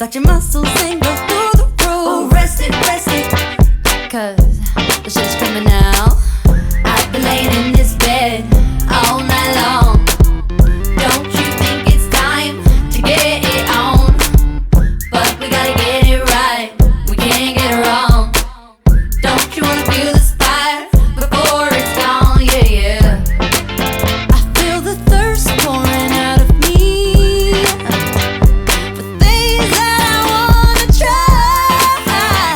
Let your muscles sing, go through the roof. Oh, rest it, 'cause the shit's coming now. I've been laying in this bed all night long. Don't you think it's time to get it on? But we gotta get it right, we can't get it wrong. Don't you wanna feel this fire before it's gone? Yeah, yeah. I feel the thirst pouring out of me for things that I wanna try.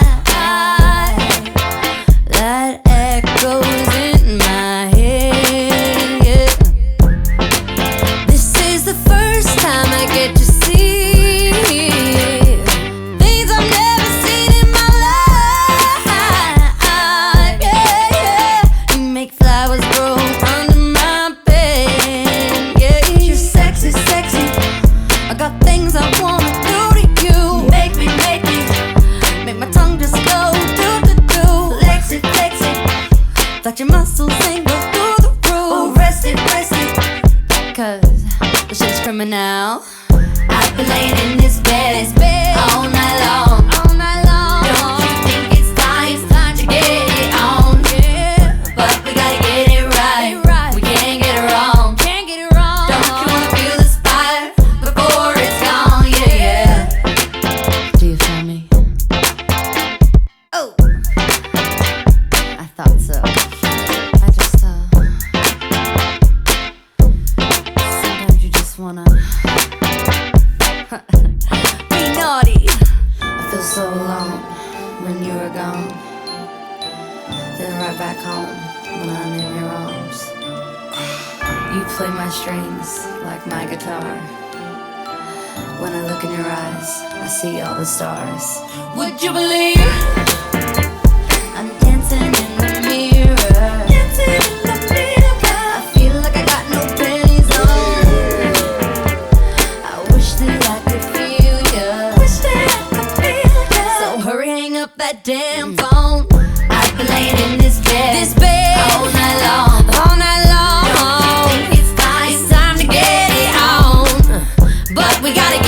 That echoes in my head, yeah. This is the first time I get to see things I've never seen in my life, yeah, yeah. You make flowers grow under my bed, yeah. You're sexy, sexy. I got things I wanna do to you. Make me Make my tongue just go do-do-do. flex it, flex it. Let your muscles sing, go through the Oh, roof. rest it, 'Cause the shit's coming now. I've been laying in this bed all night long. All night long. Don't you think it's time to get it on? Yeah. But we gotta get it right, we can't get it wrong. Can't get it wrong. Don't you wanna feel this fire before it's gone? Yeah, yeah. Do you feel me? Oh, I thought so. I just sometimes you just wanna be naughty. I feel so alone when you were gone. Then right back home when I'm in your arms. You play my strings like my guitar. When I look in your eyes, I see all the stars. would you believe? I'm dancing in the mirror. Dancing in the mirror. I feel like I got no panties on. I wish that I could feel ya. Wish that I could feel ya. So hurry, hang up that damn phone. I've been laying in this bed all night long. all night long. Don't you think it's time to get it on, but we gotta